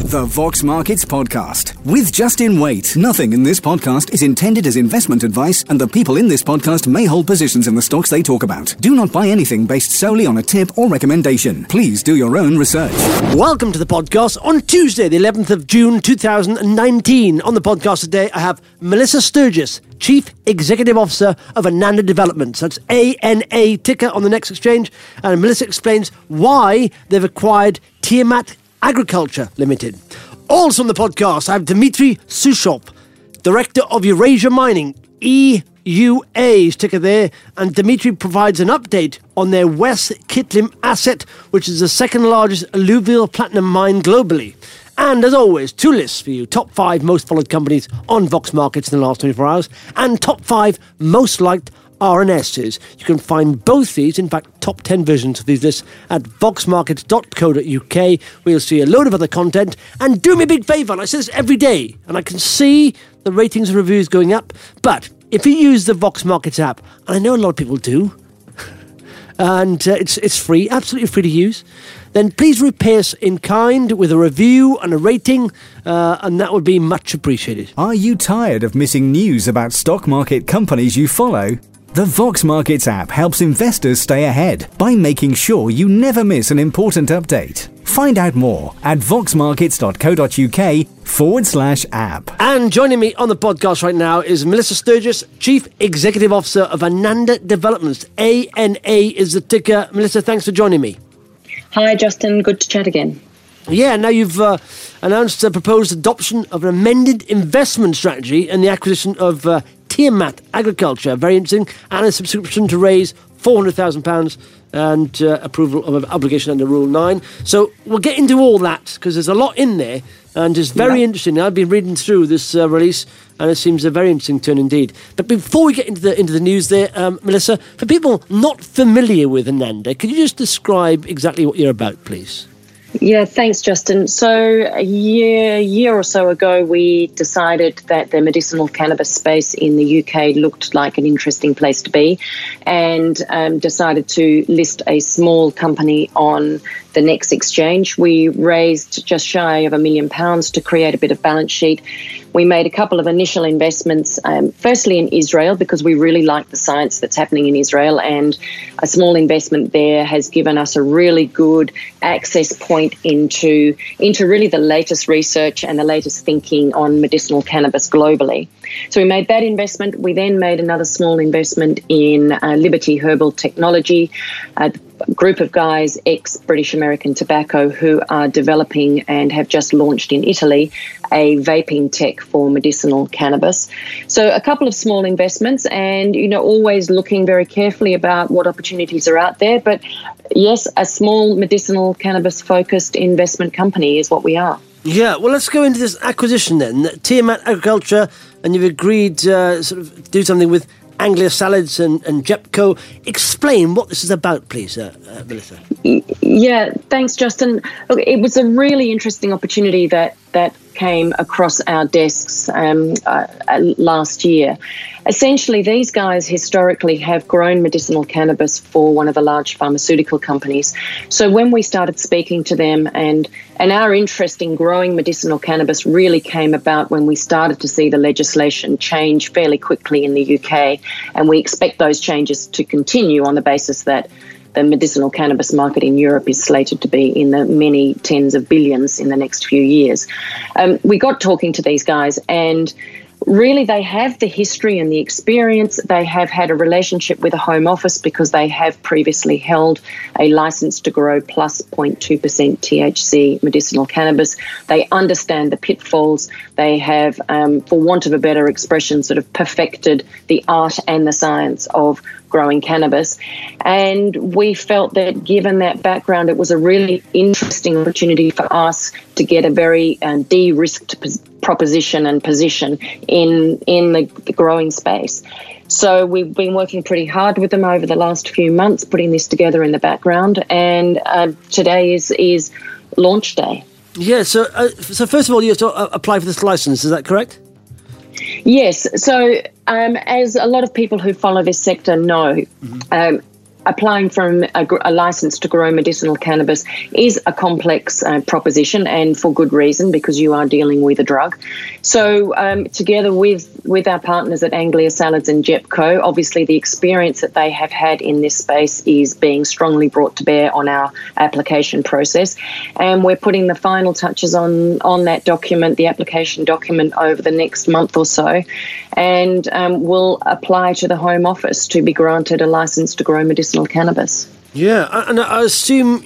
The Vox Markets Podcast with Justin Waite. Nothing in this podcast is intended as investment advice, and the people in this podcast may hold positions in the stocks they talk about. Do not buy anything based solely on a tip or recommendation. Please do your own research. Welcome to the podcast on Tuesday, the 11th of June, 2019. On the podcast today, I have Melissa Sturgis, Chief Executive Officer of Ananda Developments. That's ANA, ticker on the next exchange. And Melissa explains why they've acquired Tiamat Agriculture Limited. Also on the podcast, I have Dmitry Sushop, Director of Eurasia Mining, EUA's ticker there, and Dmitry provides an update on their West Kitlim asset, which is the second largest alluvial platinum mine globally. And as always, two lists for you: top 5 most followed companies on Vox Markets in the last 24 hours, and top 5 most liked RNSs. You can find both these, in fact, top 10 versions of these lists at voxmarkets.co.uk, where you'll see a load of other content. And do me a big favour, and I say this every day, and I can see the ratings and reviews going up, but if you use the Vox Markets app, and I know a lot of people do, and it's free, absolutely free to use, then please repay us in kind with a review and a rating, and that would be much appreciated. Are you tired of missing news about stock market companies you follow? The Vox Markets app helps investors stay ahead by making sure you never miss an important update. Find out more at voxmarkets.co.uk/app. And joining me on the podcast right now is Melissa Sturgis, Chief Executive Officer of Ananda Developments. ANA is the ticker. Melissa, thanks for joining me. Hi, Justin. Good to chat again. Yeah, now you've announced a proposed adoption of an amended investment strategy and the acquisition of Tiamat Agriculture. Very interesting. And a subscription to raise £400,000 and approval of an obligation under Rule 9. So we'll get into all that because there's a lot in there and it's very interesting. I've been reading through this release and it seems a very interesting turn indeed. But before we get into the news there, Melissa, for people not familiar with Ananda, could you just describe exactly what you're about, please? Yeah, thanks, Justin. So a year or so ago, we decided that the medicinal cannabis space in the UK looked like an interesting place to be, and decided to list a small company on the next exchange. We raised just shy of £1 million to create a bit of balance sheet. We made a couple of initial investments, firstly in Israel, because we really like the science that's happening in Israel, and a small investment there has given us a really good access point into really the latest research and the latest thinking on medicinal cannabis globally. So we made that investment. We then made another small investment in Liberty Herbal Technology, a group of guys, ex-British American Tobacco, who are developing and have just launched in Italy a vaping tech for medicinal cannabis. So a couple of small investments and, always looking very carefully about what opportunities are out there. But yes, a small medicinal cannabis-focused investment company is what we are. Yeah, well, let's go into this acquisition then. Tiamat Agriculture, and you've agreed to sort of do something with Anglia Salads and Jepco. Explain what this is about, please, Melissa. Yeah, thanks, Justin. Look, it was a really interesting opportunity that came across our desks last year. Essentially, these guys historically have grown medicinal cannabis for one of the large pharmaceutical companies. So when we started speaking to them, and our interest in growing medicinal cannabis really came about when we started to see the legislation change fairly quickly in the UK, and we expect those changes to continue on the basis that the medicinal cannabis market in Europe is slated to be in the many tens of billions in the next few years. We got talking to these guys, and really they have the history and the experience. They have had a relationship with a Home Office because they have previously held a license to grow plus 0.2% THC medicinal cannabis. They understand the pitfalls. They have, for want of a better expression, sort of perfected the art and the science of growing cannabis. And we felt that given that background, it was a really interesting opportunity for us to get a very de-risked proposition and position in the growing space. So we've been working pretty hard with them over the last few months, putting this together in the background, and today is launch day. Yeah, so first of all, you have to apply for this license, is that correct? Yes. So as a lot of people who follow this sector know, applying for a license to grow medicinal cannabis is a complex proposition, and for good reason, because you are dealing with a drug. So together with our partners at Anglia Salads and JEPCO, obviously the experience that they have had in this space is being strongly brought to bear on our application process. And we're putting the final touches on that document, the application document, over the next month or so. And we'll apply to the Home Office to be granted a license to grow medicinal cannabis. Yeah, and I assume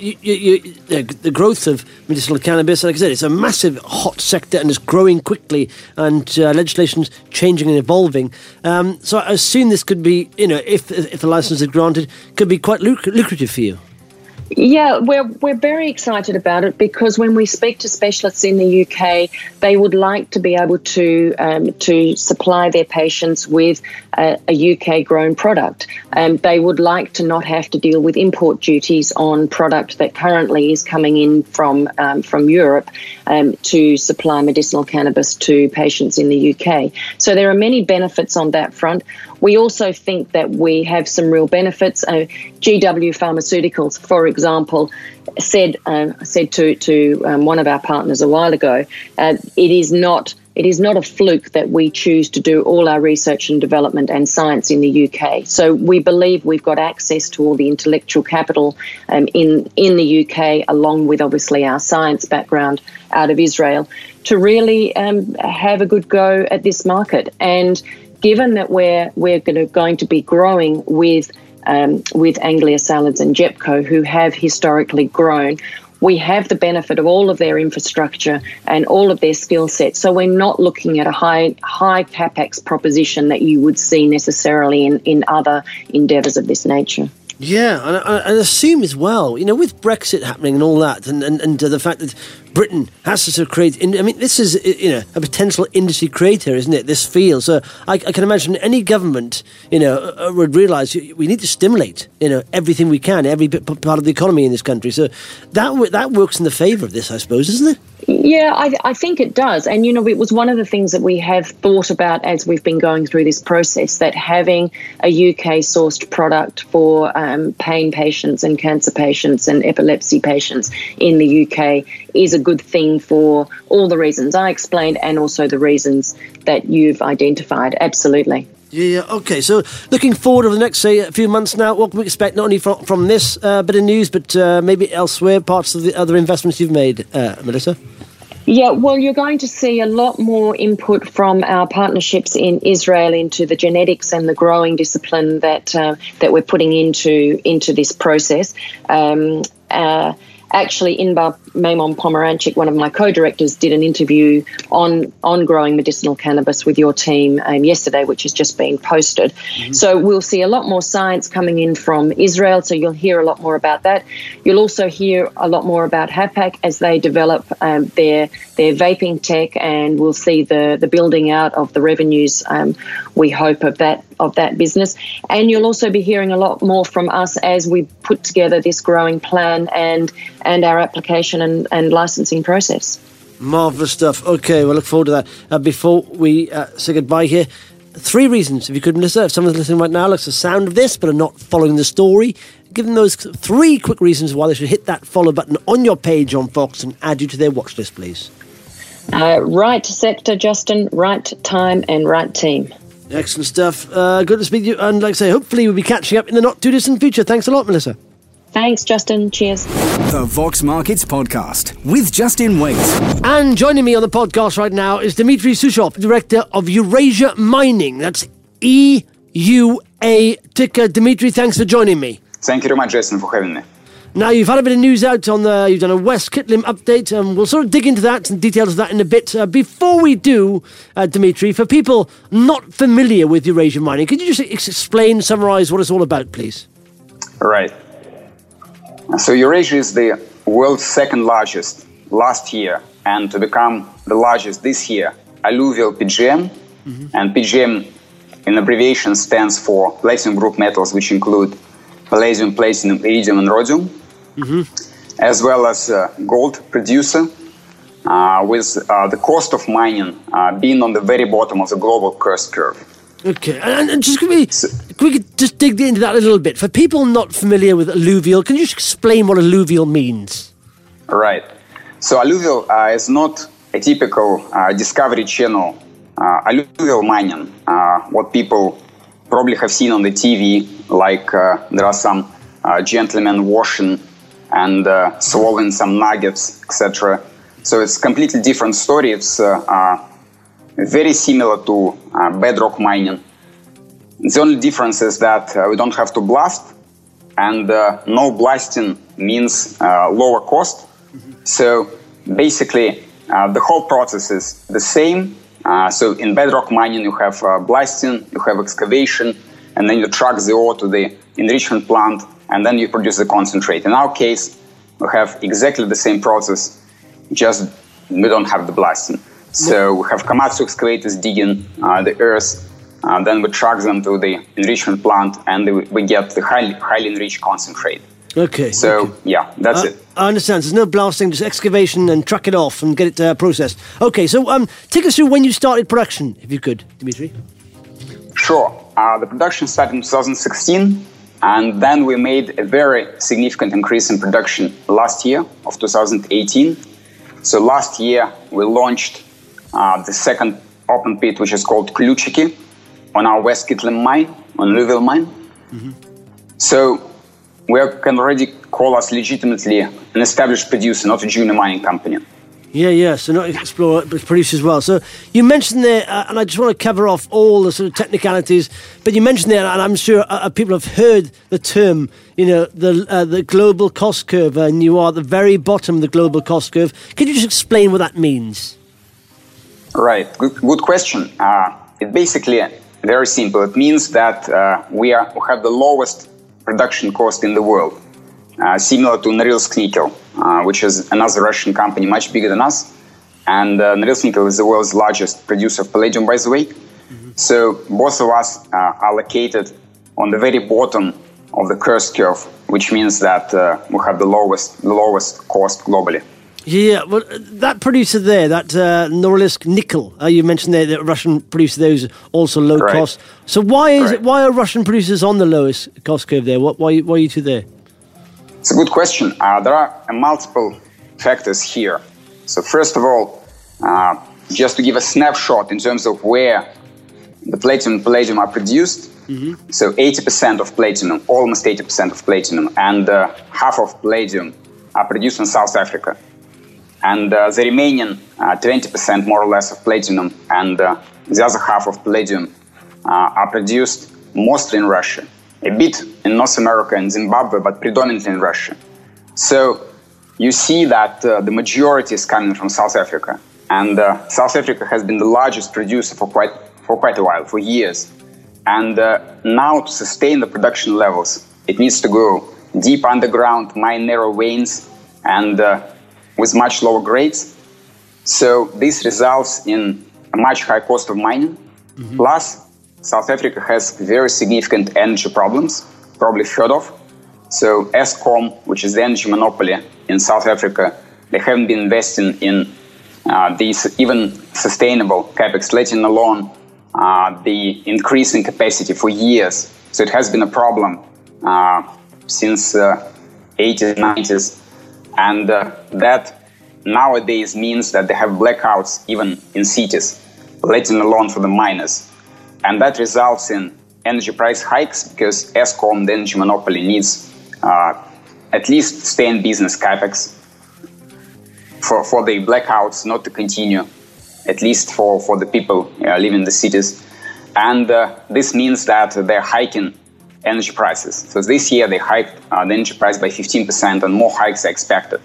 the growth of medicinal cannabis, like I said, it's a massive hot sector and it's growing quickly, and legislation's changing and evolving. So I assume this could be, if the license is granted, could be quite lucrative for you. Yeah, we're very excited about it, because when we speak to specialists in the UK, they would like to be able to supply their patients with a UK grown product. They would like to not have to deal with import duties on product that currently is coming in from Europe to supply medicinal cannabis to patients in the UK. So there are many benefits on that front. We also think that we have some real benefits. GW Pharmaceuticals, for example, said to one of our partners a while ago, it is not a fluke that we choose to do all our research and development and science in the UK. So we believe we've got access to all the intellectual capital in the UK, along with obviously our science background out of Israel, to really have a good go at this market. And given that we're going to be growing with Anglia Salads and JEPCO, who have historically grown, we have the benefit of all of their infrastructure and all of their skill sets. So we're not looking at a high capex proposition that you would see necessarily in other endeavours of this nature. Yeah, and I assume as well, with Brexit happening and all that, and the fact that Britain has to sort of create, this is, a potential industry creator, isn't it, this field? So I can imagine any government, would realise we need to stimulate, everything we can, every part of the economy in this country. So that works in the favour of this, I suppose, isn't it? Yeah, I think it does. And, it was one of the things that we have thought about as we've been going through this process, that having a UK-sourced product for pain patients and cancer patients and epilepsy patients in the UK is a good thing for all the reasons I explained, and also the reasons that you've identified. Absolutely. Yeah, okay. So looking forward over the next, say, a few months now, what can we expect not only from this bit of news, but maybe elsewhere, parts of the other investments you've made, Melissa? Yeah, well, you're going to see a lot more input from our partnerships in Israel into the genetics and the growing discipline that we're putting into this process. Actually, Inbar Maimon Pomeranchik, one of my co-directors, did an interview on growing medicinal cannabis with your team yesterday, which has just been posted. Mm-hmm. So we'll see a lot more science coming in from Israel, so you'll hear a lot more about that. You'll also hear a lot more about Hapak as they develop their vaping tech, and we'll see the building out of the revenues, we hope, of that business. And you'll also be hearing a lot more from us as we put together this growing plan and our application and licensing process. Marvellous stuff. Okay, we'll look forward to that. Before we say goodbye here, 3 reasons, if you could, Melissa, if someone's listening right now, likes the sound of this but are not following the story, give them those 3 quick reasons why they should hit that follow button on your page on Fox and add you to their watch list, please. Right sector, Justin, right time and right team. Excellent stuff. Good to speak to you, and like I say, hopefully we'll be catching up in the not too distant future. Thanks a lot, Melissa. Thanks, Justin. Cheers. The Vox Markets Podcast with Justin Waite. And joining me on the podcast right now is Dmitry Sushov, Director of Eurasia Mining. That's EUA ticker. Dmitry, thanks for joining me. Thank you very much, Justin, for having me. Now, you've had a bit of news out you've done a West Kitlim update, and we'll sort of dig into that and details of that in a bit. Before we do, Dmitry, for people not familiar with Eurasia Mining, could you just explain, summarise what it's all about, please? Right. So Eurasia is the world's second largest last year, and to become the largest this year, alluvial PGM. Mm-hmm. And PGM in abbreviation stands for platinum group metals, which include palladium, platinum, iridium, and rhodium, mm-hmm. as well as gold producer, with the cost of mining being on the very bottom of the global cost curve. Okay, and just can we just dig into that a little bit? For people not familiar with alluvial, can you just explain what alluvial means? Right. So alluvial is not a typical Discovery Channel alluvial mining. What people probably have seen on the TV, like there are some gentlemen washing and swallowing some nuggets, etc. So it's a completely different story. It's very similar to bedrock mining. The only difference is that we don't have to blast, and no blasting means lower cost. So basically, the whole process is the same. So in bedrock mining, you have blasting, you have excavation, and then you truck the ore to the enrichment plant, and then you produce the concentrate. In our case, we have exactly the same process, just we don't have the blasting. So we have Komatsu excavators digging the earth, then we truck them to the enrichment plant, and we get the highly enriched concentrate. Okay. So, yeah, that's it. I understand. There's no blasting, just excavation and truck it off and get it processed. Okay, so take us through when you started production, if you could, Dimitri. Sure. The production started in 2016, and then we made a very significant increase in production last year of 2018. So last year, we launched the second open pit, which is called Ключики, on our West Kitlim mine, on alluvial mine. Mm-hmm. So we can already call us legitimately an established producer, not a junior mining company. Yeah, so not explorer, but producer as well. So you mentioned there, and I just want to cover off all the sort of technicalities, but you mentioned there, and I'm sure people have heard the term, the global cost curve, and you are at the very bottom of the global cost curve. Can you just explain what that means? Right, good question. It basically very simple. It means that we have the lowest production cost in the world, similar to Norilsk Nickel, which is another Russian company much bigger than us. And Norilsk Nickel is the world's largest producer of palladium, by the way. Mm-hmm. So both of us are located on the very bottom of the cost curve, which means that we have the lowest cost globally. Yeah, well, that producer there, that Norilsk Nickel, you mentioned there, the Russian producer there is also low cost. So why are Russian producers on the lowest cost curve there? Why are you two there? It's a good question. There are multiple factors here. So first of all, just to give a snapshot in terms of where the platinum and palladium are produced. Mm-hmm. So 80% of platinum, almost 80% of platinum, and half of palladium are produced in South Africa. And the remaining 20% more or less of platinum and the other half of palladium are produced mostly in Russia, a bit in North America and Zimbabwe, but predominantly in Russia. So you see that the majority is coming from South Africa. And South Africa has been the largest producer for quite a while, for years. And now to sustain the production levels, it needs to go deep underground, mine narrow veins, and with much lower grades. So this results in a much higher cost of mining. Mm-hmm. Plus, South Africa has very significant energy problems, probably heard of. So Eskom, which is the energy monopoly in South Africa, they haven't been investing in these even sustainable capex, letting alone the increase in capacity for years. So it has been a problem since 80s, 90s. And that nowadays means that they have blackouts even in cities, letting alone for the miners. And that results in energy price hikes because Eskom, the energy monopoly, needs at least stay in business capex for the blackouts not to continue, at least for the people living in the cities. And this means that they're hiking energy prices. So this year they hiked the energy price by 15% and more hikes are expected.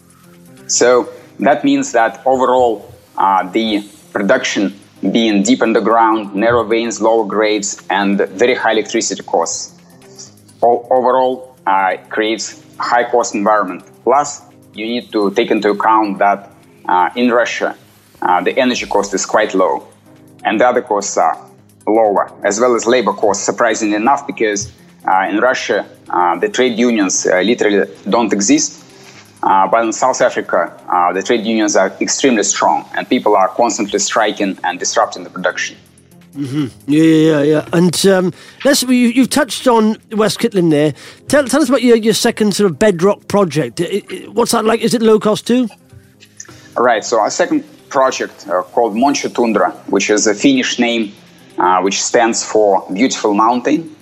So that means that overall the production being deep underground, narrow veins, lower grades, and very high electricity costs overall creates a high cost environment. Plus, you need to take into account that in Russia the energy cost is quite low and the other costs are lower, as well as labor costs, surprisingly enough, because in Russia the trade unions literally don't exist, but in South Africa the trade unions are extremely strong and people are constantly striking and disrupting the production. Yeah. And you've touched on West Kytlim there. Tell us about your second sort of bedrock project. What's that like? Is it low cost too? Right. So our second project called Moncho Tundra, which is a Finnish name, which stands for Beautiful Mountain.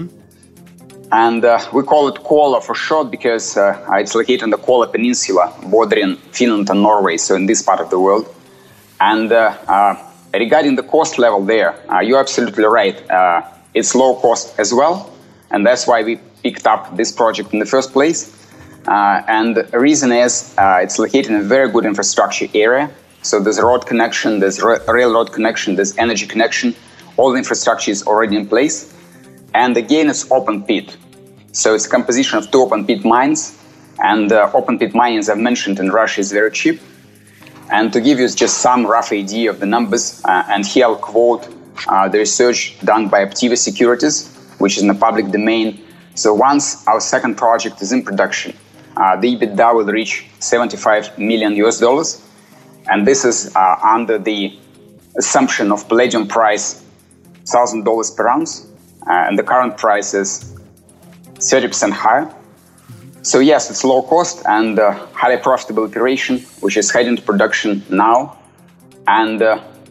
And we call it Kola for short because it's located on the Kola Peninsula, bordering Finland and Norway, so in this part of the world. And regarding the cost level there, you're absolutely right. It's low cost as well, and that's why we picked up this project in the first place. And the reason is it's located in a very good infrastructure area. So there's a road connection, there's railroad connection, there's energy connection. All the infrastructure is already in place. And again, it's open pit. So it's a composition of two open pit mines. And open pit mining, as I've mentioned, in Russia is very cheap. And to give you just some rough idea of the numbers, and here I'll quote the research done by Optiva Securities, which is in the public domain. So once our second project is in production, the EBITDA will reach $75 million. And this is under the assumption of palladium price $1,000 per ounce. And the current price is 30% higher. So yes, it's low cost and highly profitable operation, which is heading to production now. And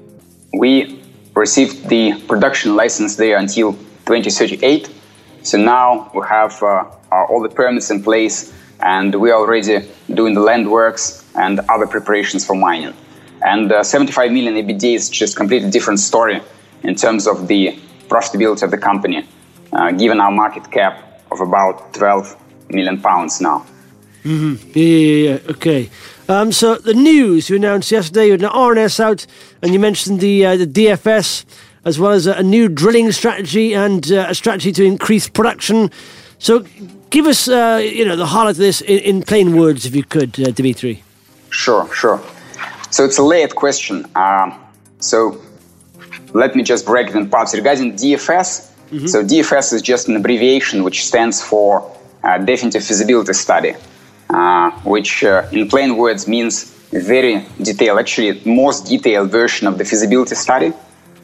we received the production license there until 2038. So now we have all the permits in place, and we're already doing the land works and other preparations for mining. And 75 million EBITDA is just a completely different story in terms of the profitability of the company, given our market cap of about 12 million pounds now. Yeah. Okay. So the news you announced yesterday, you had an RNS out, and you mentioned the DFS, as well as a new drilling strategy and a strategy to increase production. So give us, the highlight of this in plain words, if you could, Dimitri. Sure. So it's a layered question. So let me just break it in parts. Regarding DFS, so DFS is just an abbreviation which stands for Definitive Feasibility Study, which in plain words means very detailed, actually most detailed version of the feasibility study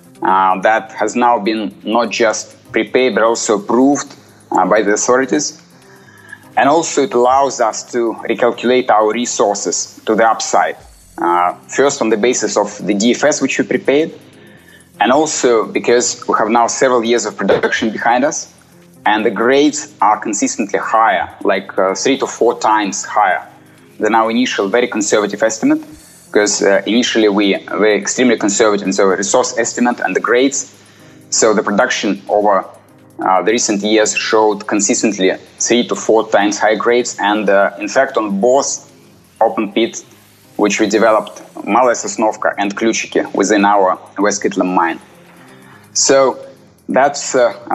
that has now been not just prepared but also approved by the authorities. And also it allows us to recalculate our resources to the upside. First on the basis of the DFS which we prepared, and also because we have now several years of production behind us, and the grades are consistently higher, like 3 to 4 times higher than our initial very conservative estimate, because initially we were extremely conservative in our resource estimate and the grades. So the production over the recent years showed consistently 3 to 4 times higher grades, and in fact on both open pit, which we developed, Malaya Sosnovka and Ключики, within our West Kytlim mine. So that's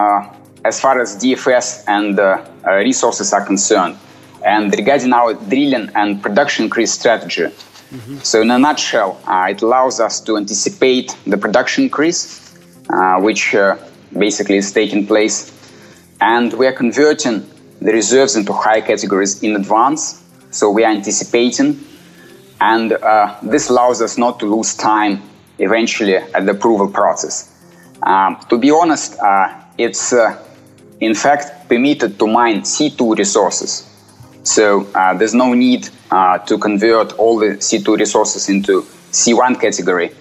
as far as DFS and resources are concerned. And regarding our drilling and production increase strategy, so in a nutshell, it allows us to anticipate the production increase, which basically is taking place. And we are converting the reserves into high categories in advance. So we are anticipating. And this allows us not to lose time eventually at the approval process. To be honest, it's in fact permitted to mine C2 resources. So there's no need to convert all the C2 resources into C1 category.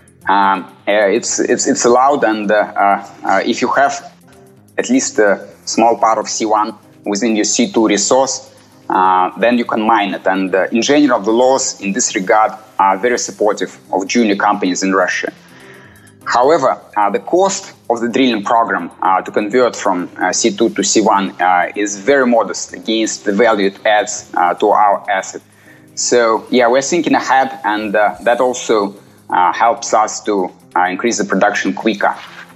It's allowed, and if you have at least a small part of C1 within your C2 resource, then you can mine it. And in general, the laws in this regard are very supportive of junior companies in Russia. However, the cost of the drilling program to convert from C2 to C1 is very modest against the value it adds to our asset. So, yeah, we're thinking ahead, and that also helps us to increase the production quicker.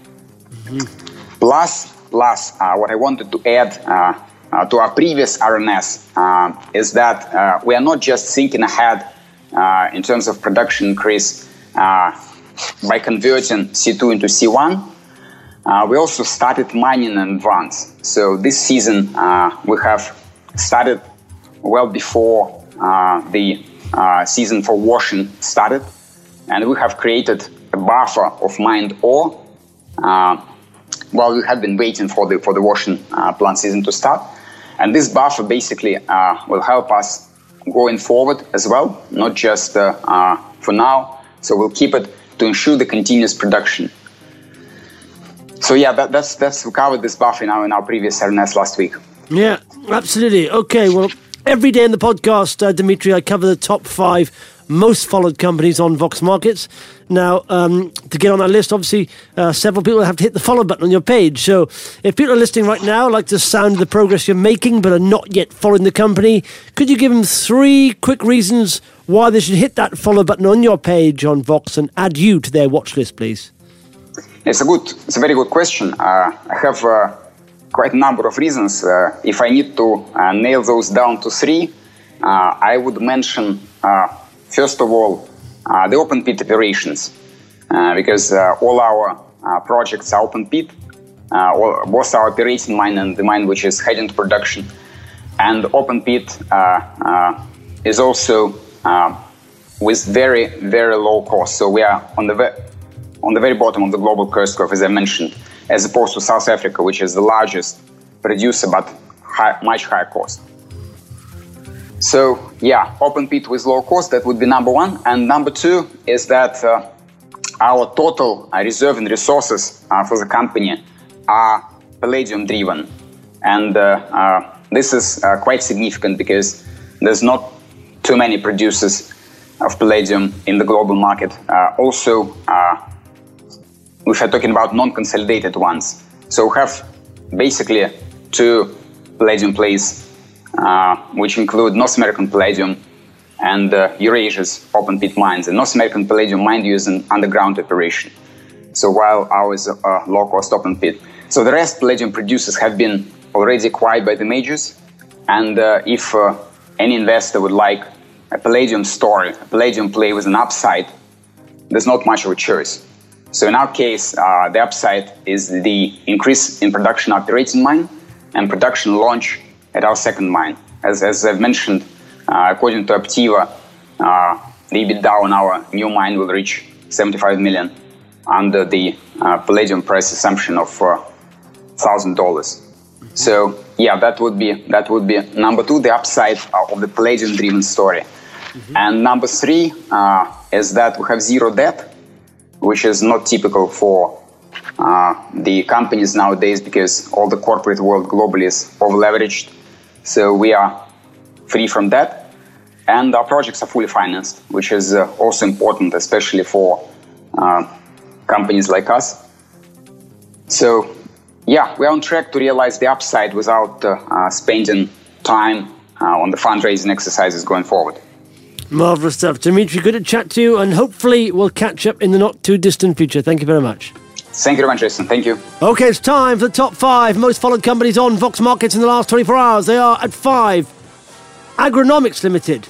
Plus, what I wanted to add to our previous RNS is that we are not just thinking ahead in terms of production increase by converting C2 into C1. We also started mining in advance. So this season we have started well before the season for washing started, and we have created a buffer of mined ore we have been waiting for the washing plant season to start. And this buffer basically will help us going forward as well, not just for now. So we'll keep it to ensure the continuous production. So yeah, we covered this buffer now in our previous RNS last week. Yeah, absolutely. Okay, well, every day in the podcast, Dimitri, I cover the top 5 most followed companies on Vox Markets. Now, to get on that list, obviously, several people have to hit the follow button on your page. So if people are listening right now, like the sound of the progress you're making, but are not yet following the company, could you give them 3 quick reasons why they should hit that follow button on your page on Vox and add you to their watch list, please? It's a very good question. I have quite a number of reasons. If I need to nail those down to 3, I would mention, first of all, the open pit operations, because all our projects are open pit, both our operating mine and the mine which is heading to production. And open pit is also with very, very low cost. So we are on the very bottom of the global cost curve, as I mentioned, as opposed to South Africa, which is the largest producer, but much higher cost. So, yeah, open pit with low cost, that would be number 1. And number 2 is that our total reserve and resources for the company are palladium driven. And this is quite significant because there's not too many producers of palladium in the global market. Also, we are talking about non-consolidated ones. So we have basically 2 palladium plays, which include North American Palladium and Eurasia's open pit mines. And North American Palladium, mind you, is an underground operation. So while ours is a low-cost open pit. So the rest palladium producers have been already acquired by the majors. And if any investor would like a palladium story, a palladium play with an upside, there's not much of a choice. So in our case, the upside is the increase in production operating mine and production launch at our second mine. As I've mentioned, according to Optiva, the EBITDA on our new mine will reach 75 million under the palladium price assumption of $1,000. So yeah, that would be number 2, the upside of the palladium-driven story. Mm-hmm. And number 3 is that we have 0 debt, which is not typical for the companies nowadays because all the corporate world globally is over-leveraged. So we are free from that. And our projects are fully financed, which is also important, especially for companies like us. So yeah, we're on track to realize the upside without spending time on the fundraising exercises going forward. Marvellous stuff. Dimitri, good to chat to you, and hopefully we'll catch up in the not-too-distant future. Thank you very much. Thank you very much, Jason. Thank you. Okay, it's time for the top 5 most followed companies on Vox Markets in the last 24 hours. They are at 5, Agronomics Limited.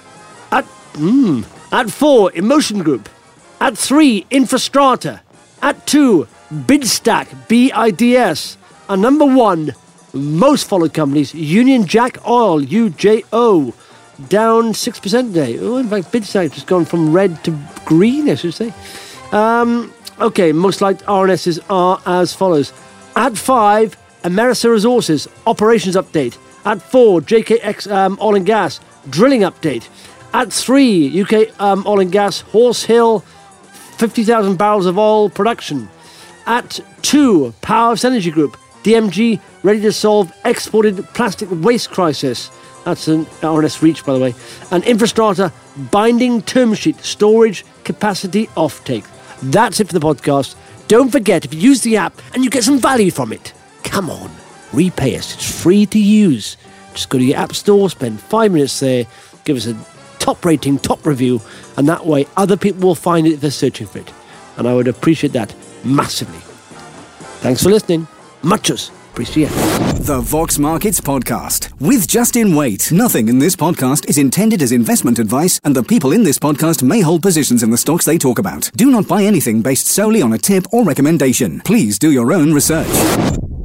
At 4, Emotion Group. At 3, Infrastrata. At 2, Bidstack, BIDS. And number 1, most followed companies, Union Jack Oil, UJO. Down 6% today. Oh, in fact, Bidstack has gone from red to green, I should say. Okay, most liked RNSs are as follows. At 5, Amerisa Resources, operations update. At 4, JKX Oil and Gas, drilling update. At 3, UK Oil and Gas, Horse Hill, 50,000 barrels of oil production. At 2, Powerhouse Energy Group, DMG, ready to solve exported plastic waste crisis. That's an RNS reach, by the way. And Infrastrata, binding term sheet, storage capacity offtake. That's it for the podcast. Don't forget, if you use the app and you get some value from it, come on, repay us. It's free to use. Just go to your app store, spend 5 minutes there, give us a top rating, top review, and that way other people will find it if they're searching for it. And I would appreciate that massively. Thanks for listening. Muchos. Appreciate it. The Vox Markets Podcast with Justin Waite. Nothing in this podcast is intended as investment advice, and the people in this podcast may hold positions in the stocks they talk about. Do not buy anything based solely on a tip or recommendation. Please do your own research.